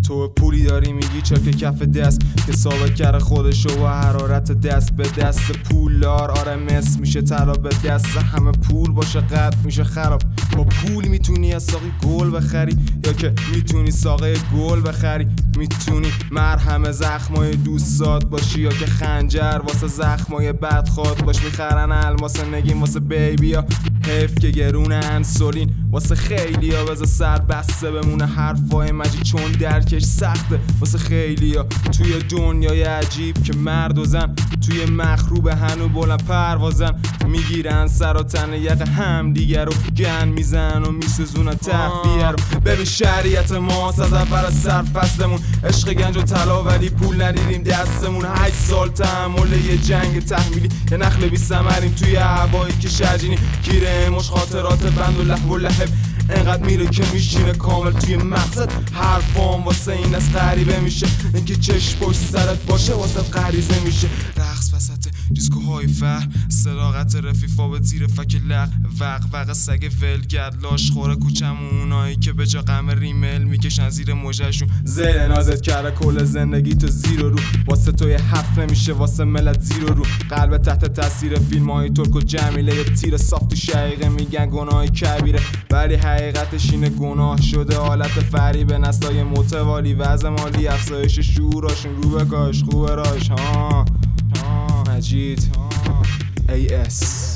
تو پولی داری میگی چاک کف دست که ثابت کرده خودشو با حرارت دست به دست پولدار. آره مس میشه طلا به دست همه پول باشه قد میشه خراب. با پول میتونی از ساقی گل بخری یا که میتونی ساقه گل بخری. میتونی مرهم زخمای دوستات باشی یا که خنجر واسه زخمای بدخواد باش. میخرن الماس نگین واسه بیبی ها، حیف که گرون انسولین واسه خیلی ها. بذار سر بسته بمونه حرفای مجید چون درکش سخته واسه خیلی ها. توی دنیای عجیب که مرد و زن توی مخروب هنو بلند پروازن، میگیرن سر و تن یق هم دیگر رو گن میزن و میسوزونن تحبیه رو. ببین شریعت ماست از اول سرفصلمون، عشق گنج و طلا ولی پول ندیدیم دستمون. 8 سال تحمل یه جنگ تحمیلی، یه نخل بی ثمریم توی هوایی که شجینی. گیره مش خاطرات بند و لهو و لهب انقدر میره که میشینه کامل توی مقصد. حرفام واسه این از غریبه میشه، اینکه چشم پشت سرت باشه واسه غریزه میشه. رقص وسط دیسکوهای فر، صداقت رفیفا به زیر فک لق، وق سگ ولگرد لاش خوره کوچمونایی که به جا غم ریمل میکشن زیر موجهشون. زیر نازت کرده کل زندگی تو زیر و رو، واسه توی حرف نمیشه واسه ملت زیر و رو. قلب تحت تاثیر فیلم های ترک و جمیله، یه تیر صاف تو شقیقه میگن گناه کبیره ولی حقیقتش اینه گناه شده. حالت فریب نسلای متوالی، وضع مالی افزایش شعوراشون رو به کاش خوبه راش. مجید AS